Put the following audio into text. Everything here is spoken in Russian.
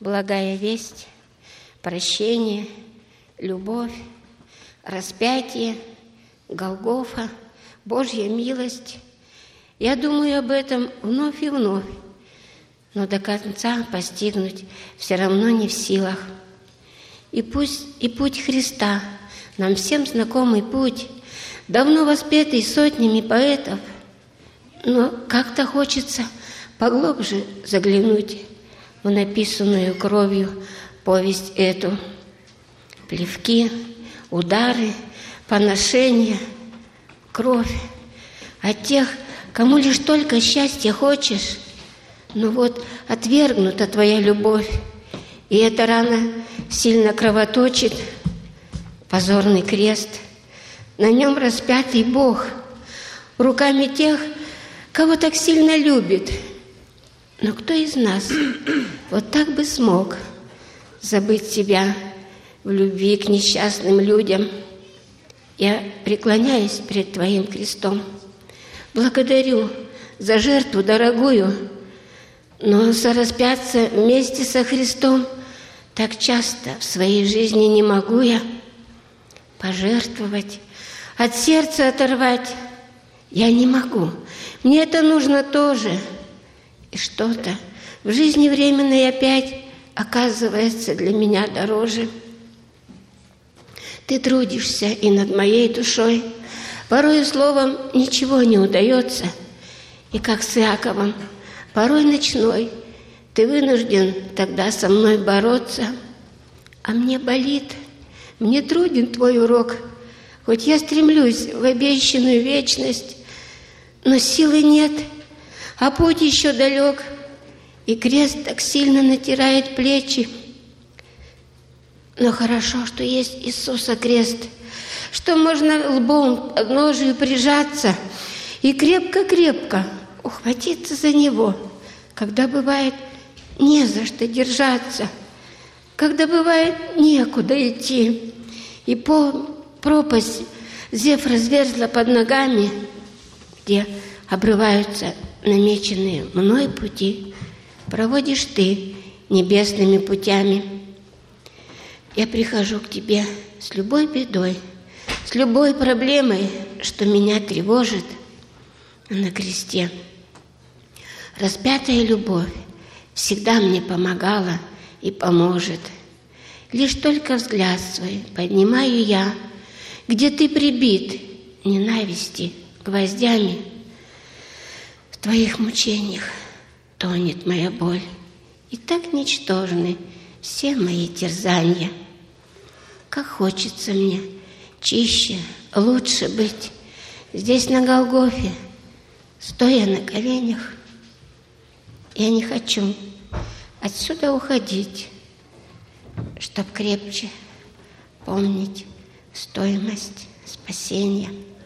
благая весть, прощение, любовь, распятие, Голгофа, Божья милость. Я думаю об этом вновь и вновь, но до конца постигнуть все равно не в силах. И пусть и путь Христа, нам всем знакомый путь, давно воспетый сотнями поэтов, но как-то хочется поглубже заглянуть в написанную кровью повесть эту. Плевки, удары, поношения, кровь от тех, кому лишь только счастья хочешь, но вот отвергнута твоя любовь, и эта рана сильно кровоточит, позорный крест, на нем распятый Бог, руками тех, кого так сильно любит. Но кто из нас вот так бы смог забыть себя в любви к несчастным людям? Я преклоняюсь перед Твоим крестом, благодарю за жертву дорогую, но сораспяться вместе со Христом так часто в своей жизни не могу я. Пожертвовать, от сердца оторвать я не могу. Мне это нужно тоже. И что-то в жизни временной опять оказывается для меня дороже. Ты трудишься и над моей душой. Порой словом ничего не удается. И как с Иаковом, порой ночной, ты вынужден тогда со мной бороться. А мне болит, мне труден твой урок. Хоть я стремлюсь в обещанную вечность, но силы нет, а путь еще далек, и крест так сильно натирает плечи. Но хорошо, что есть Иисуса крест, что можно лбом к подножию прижаться и крепко-крепко ухватиться за него, когда бывает не за что держаться, когда бывает некуда идти, и пропасть зев разверзла под ногами, где обрываются намеченные мной пути, проводишь ты небесными путями. Я прихожу к тебе с любой бедой, с любой проблемой, что меня тревожит, а на кресте распятая любовь всегда мне помогала и поможет. Лишь только взгляд свой поднимаю я, где ты прибит ненависти гвоздями. В твоих мучениях тонет моя боль, и так ничтожны все мои терзания. Как хочется мне чище, лучше быть здесь на Голгофе, стоя на коленях. Я не хочу отсюда уходить, чтоб крепче помнить стоимость спасения.